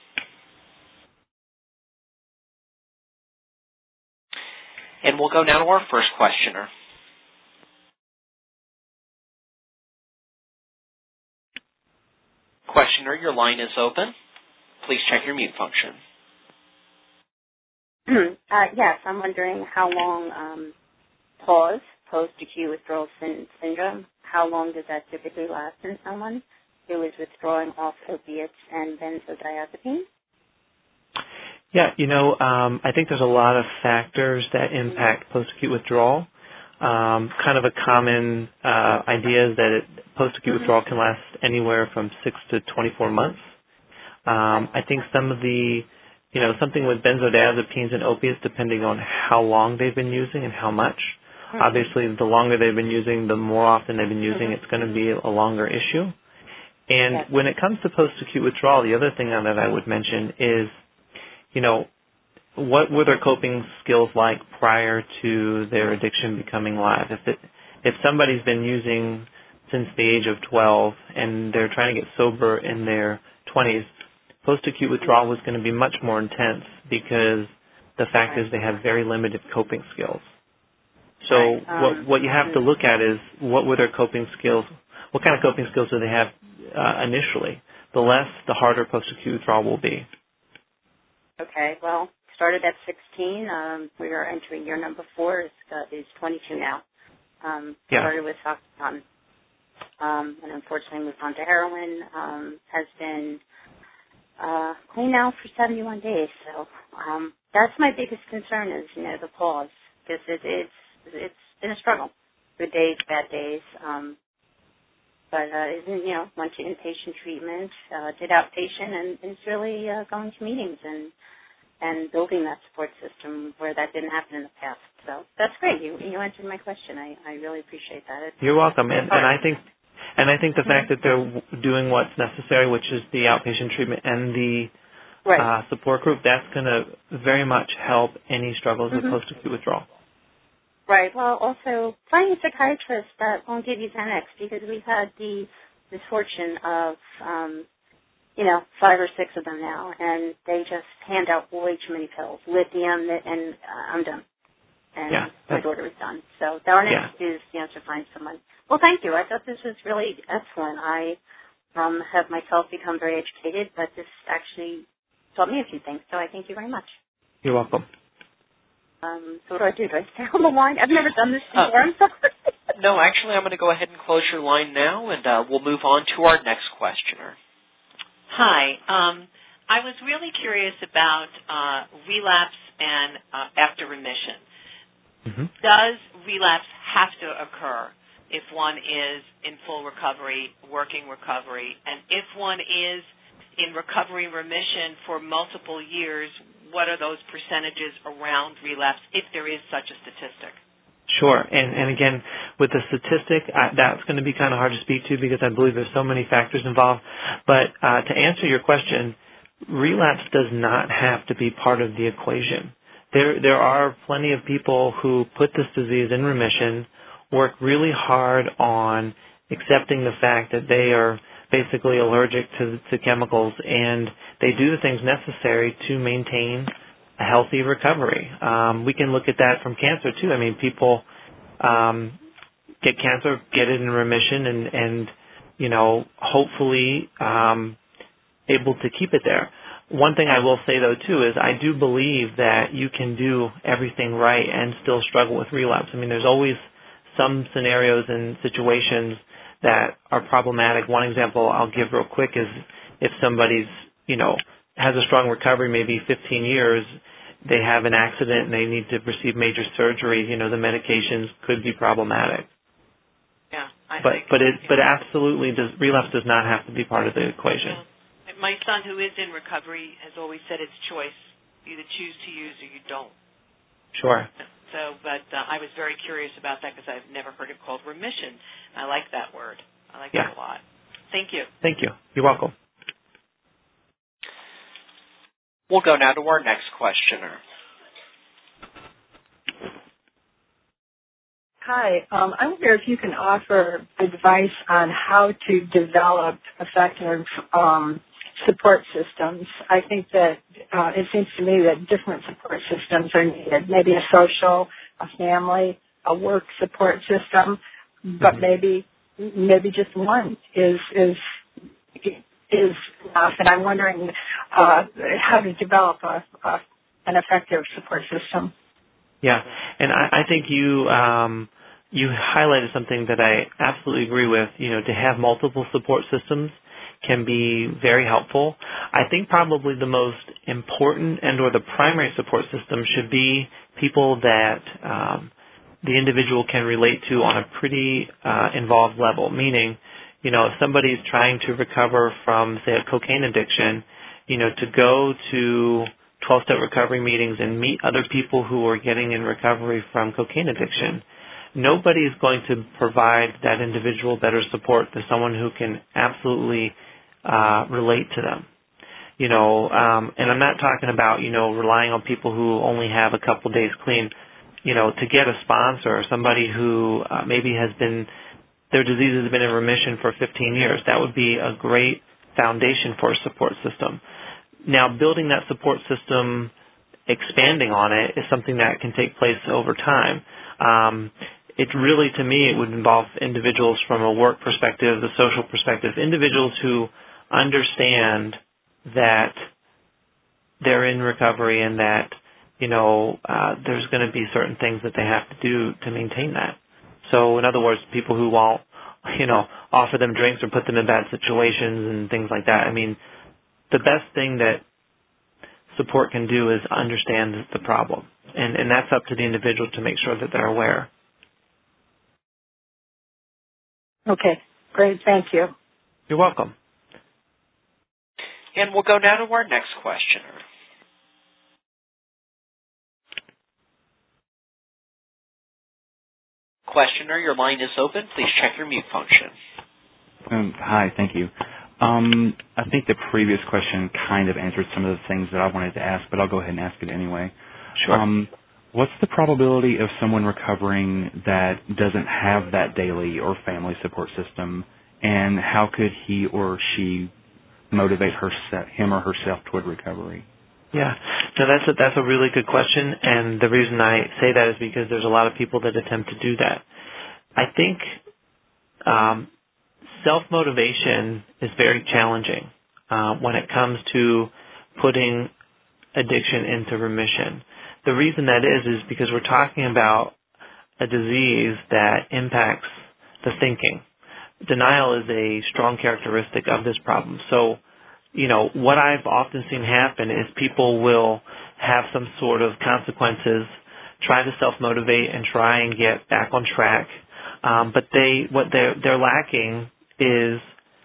And we'll go now to our first questioner. Questioner, your line is open. Please check your mute function. uh, yes, I'm wondering how long um, pause, post-acute withdrawal syn- syndrome, how long does that typically last in someone who is withdrawing off opiates and benzodiazepines? Yeah, you know, um, I think there's a lot of factors that impact post-acute withdrawal. Um, kind of a common uh, idea is that it, post-acute mm-hmm. withdrawal can last anywhere from six to twenty-four months. Um, I think some of the, you know, something with benzodiazepines and opiates, depending on how long they've been using and how much, Mm-hmm. Obviously, the longer they've been using, the more often they've been using, mm-hmm. it's going to be a longer issue. And yes. when it comes to post-acute withdrawal, the other thing that I would mention is, you know, what were their coping skills like prior to their addiction becoming live? If it, if somebody's been using since the age of twelve and they're trying to get sober in their twenties, post-acute withdrawal was going to be much more intense because the fact is they have very limited coping skills. So right. um, what what you have to look at is what were their coping skills, what kind of coping skills do they have uh, initially? The less, the harder post-acute withdrawal will be. Okay, well, started at sixteen. Um, we are entering year number four. It's, uh, is twenty-two now. Um, yeah. Started with Oxycontin. Um, and unfortunately moved on to heroin. Um, has been uh, clean now for seventy-one days. So um, that's my biggest concern is, you know, the pause. Because it, it's, it's been a struggle. Good days, bad days. Um, but, uh, isn't, you know, went to inpatient treatment, uh, did outpatient, and, and is really uh, going to meetings and and building that support system where that didn't happen in the past. So that's great. You you answered my question. I, I really appreciate that. It's, You're welcome. And, and I think and I think the fact that they're doing what's necessary, which is the outpatient treatment and the right. uh, support group, that's going to very much help any struggles mm-hmm. with post-acute withdrawal. Right. Well, also finding psychiatrists that won't give you Xanax, because we've had the misfortune of um, you know, five or six of them now, and they just hand out way too many pills, lithium, and uh, I'm done. And yeah, my daughter is done. So our next yeah. is, you know, to find someone. Well, thank you. I thought this was really excellent. I um, have myself become very educated, but this actually taught me a few things, so I thank you very much. You're welcome. Um, so what do I do? Do I stay on the line? I've never done this before. Uh, I'm sorry. No, actually, I'm going to go ahead and close your line now, and uh, we'll move on to our next questioner. Hi. Um, I was really curious about uh, relapse and uh, after remission. Mm-hmm. Does relapse have to occur if one is in full recovery, working recovery? And if one is in recovery remission for multiple years, what are those percentages around relapse, if there is such a statistic? Sure. And, and again, with the statistic, I, that's going to be kind of hard to speak to because I believe there's so many factors involved. But uh, to answer your question, relapse does not have to be part of the equation. There, there are plenty of people who put this disease in remission, work really hard on accepting the fact that they are basically allergic to, to chemicals, and they do the things necessary to maintain a healthy recovery. Um, we can look at that from cancer too. I mean, people um, get cancer, get it in remission, and, and you know, hopefully um, able to keep it there. One thing I will say though too is I do believe that you can do everything right and still struggle with relapse. I mean, there's always some scenarios and situations that are problematic. One example I'll give real quick is if somebody's, you know, has a strong recovery, maybe fifteen years, they have an accident and they need to receive major surgery, you know, the medications could be problematic. Yeah. I but think, but it yeah. but absolutely does relapse does not have to be part of the equation. Yeah. My son, who is in recovery, has always said it's choice. You either choose to use or you don't. Sure. So, but uh, I was very curious about that because I've never heard it called remission. I like that word. I like yeah. it a lot. Thank you. Thank you. You're welcome. We'll go now to our next questioner. Hi. Um, I wonder if you can offer advice on how to develop effective um, support systems. I think that uh, it seems to me that different support systems are needed. Maybe a social, a family, a work support system, but mm-hmm. maybe maybe just one is is is enough. And I'm wondering uh, how to develop a, a, an effective support system. Yeah, and I, I think you um, you highlighted something that I absolutely agree with. You know, to have multiple support systems can be very helpful. I think probably the most important and or the primary support system should be people that um, the individual can relate to on a pretty uh, involved level, meaning, you know, if somebody's trying to recover from, say, a cocaine addiction, you know, to go to twelve-step recovery meetings and meet other people who are getting in recovery from cocaine addiction, nobody is going to provide that individual better support than someone who can absolutely uh, relate to them. You know, um, and I'm not talking about, you know, relying on people who only have a couple days clean. You know, to get a sponsor, somebody who uh, maybe has been, their disease has been in remission for fifteen years, that would be a great foundation for a support system. Now, building that support system, expanding on it, is something that can take place over time. Um, it really, to me, it would involve individuals from a work perspective, the social perspective, individuals who understand that they're in recovery and that, you know, uh, there's going to be certain things that they have to do to maintain that. So, in other words, people who won't, you know, offer them drinks or put them in bad situations and things like that. I mean, the best thing that support can do is understand the problem. And, and that's up to the individual to make sure that they're aware. Okay, great. Thank you. You're welcome. And we'll go now to our next questioner. Questioner, your line is open. Please check your mute function. Um, hi, thank you. Um, I think the previous question kind of answered some of the things that I wanted to ask, but I'll go ahead and ask it anyway. Sure. Um, what's the probability of someone recovering that doesn't have that daily or family support system, and how could he or she motivate her, him or herself toward recovery? Yeah, no, that's a, that's a really good question, and the reason I say that is because there's a lot of people that attempt to do that. I think um, self-motivation is very challenging uh, when it comes to putting addiction into remission. The reason that is is because we're talking about a disease that impacts the thinking. Denial is a strong characteristic of this problem. So, you know, what I've often seen happen is people will have some sort of consequences, try to self-motivate and try and get back on track. Um, but they, what they're, they're lacking is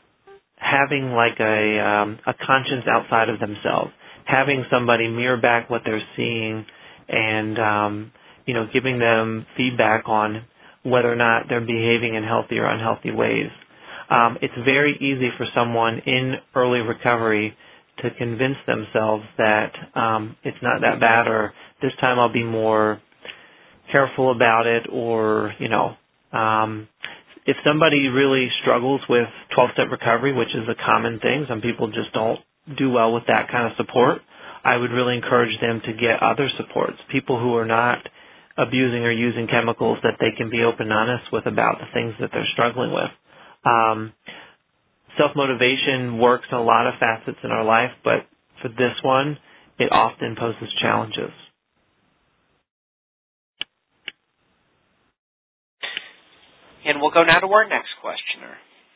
having like a, um, a conscience outside of themselves, having somebody mirror back what they're seeing and, um, you know, giving them feedback on whether or not they're behaving in healthy or unhealthy ways. Um, it's very easy for someone in early recovery to convince themselves that um, it's not that bad, or this time I'll be more careful about it, or, you know, um, if somebody really struggles with twelve-step recovery, which is a common thing, some people just don't do well with that kind of support, I would really encourage them to get other supports, people who are not abusing or using chemicals that they can be open and honest with about the things that they're struggling with. Um, self-motivation works in a lot of facets in our life, but for this one, it often poses challenges. And we'll go now to our next questioner.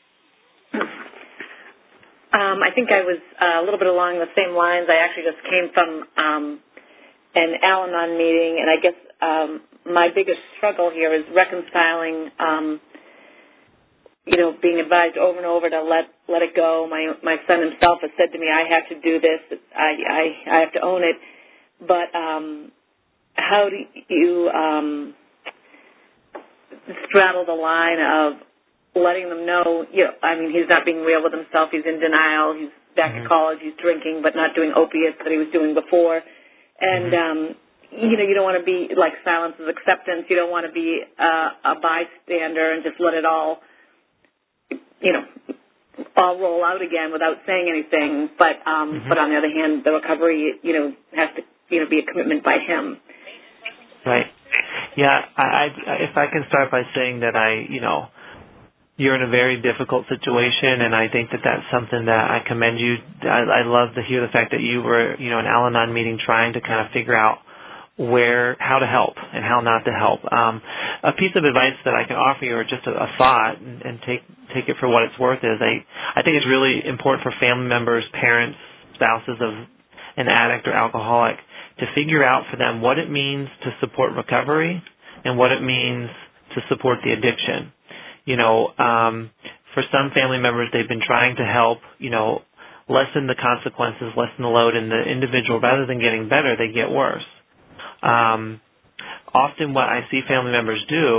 Um, I think I was uh, a little bit along the same lines. I actually just came from um, an Al-Anon meeting, and I guess um, my biggest struggle here is reconciling um, you know, being advised over and over to let let it go. My my son himself has said to me, I have to do this. I I, I have to own it. But um, how do you um, straddle the line of letting them know, you know, I mean, he's not being real with himself. He's in denial. He's back mm-hmm. to college. He's drinking, but not doing opiates that he was doing before. And, mm-hmm. um, you know, you don't want to be like silence is acceptance. You don't want to be uh, a bystander and just let it all, you know, all roll out again without saying anything. But um, mm-hmm. but on the other hand, the recovery, you know, has to, you know, be a commitment by him. Right. Yeah. I, I, if I can start by saying that I, you know, you're in a very difficult situation, and I think that that's something that I commend you. I, I love to hear the fact that you were, you know, in an Al-Anon meeting trying to kind of figure out where, how to help and how not to help. Um, a piece of advice that I can offer you, or just a, a thought, and, and take take it for what it's worth, is I, I think it's really important for family members, parents, spouses of an addict or alcoholic to figure out for them what it means to support recovery and what it means to support the addiction. You know, um, for some family members, they've been trying to help, you know, lessen the consequences, lessen the load in the individual. Rather than getting better, they get worse. Um, often what I see family members do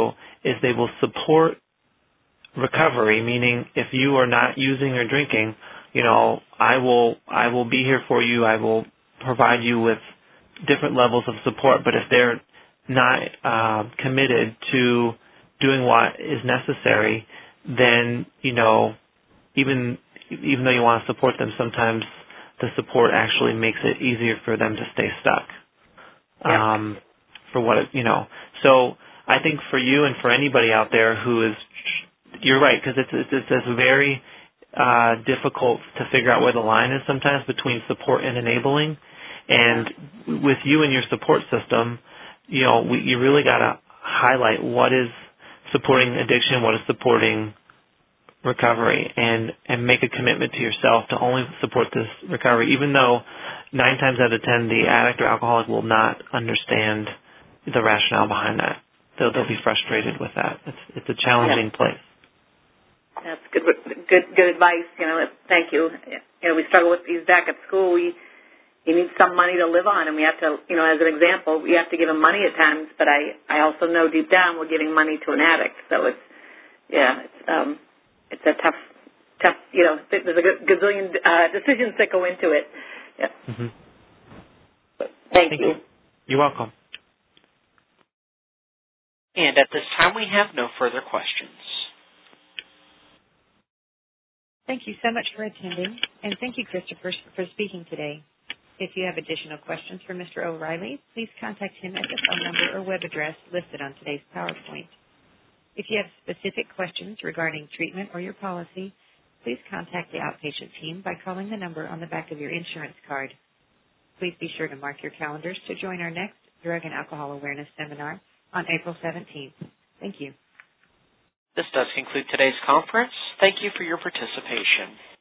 is they will support recovery, meaning if you are not using or drinking, you know, I will I will be here for you. I will provide you with different levels of support. But if they're not uh, committed to doing what is necessary, then, you know, even even though you want to support them, sometimes the support actually makes it easier for them to stay stuck. Yeah. Um, for what it, you know. So I think for you and for anybody out there who is, you're right, because it's, it's it's it's very uh, difficult to figure out where the line is sometimes between support and enabling. And with you and your support system, you know, we, you really got to highlight what is supporting addiction, what is supporting recovery, and, and make a commitment to yourself to only support this recovery, even though nine times out of ten the addict or alcoholic will not understand the rationale behind that. They'll, they'll be frustrated with that. It's, it's a challenging yeah. place. That's good, good, good advice. You know, thank you. You know, we struggle with these back at school. We you need some money to live on, and we have to, you know, as an example, we have to give them money at times. But I, I also know deep down we're giving money to an addict. So it's, yeah, it's, um, it's a tough, tough. You know, there's a gazillion uh, decisions that go into it. Yeah. Mm-hmm. Thank, Thank you. you. You're welcome. And at this time, we have no further questions. Thank you so much for attending, and thank you, Christopher, for speaking today. If you have additional questions for Mister O'Reilly, please contact him at the phone number or web address listed on today's PowerPoint. If you have specific questions regarding treatment or your policy, please contact the outpatient team by calling the number on the back of your insurance card. Please be sure to mark your calendars to join our next Drug and Alcohol Awareness Seminar on April seventeenth. Thank you. This does conclude today's conference. Thank you for your participation.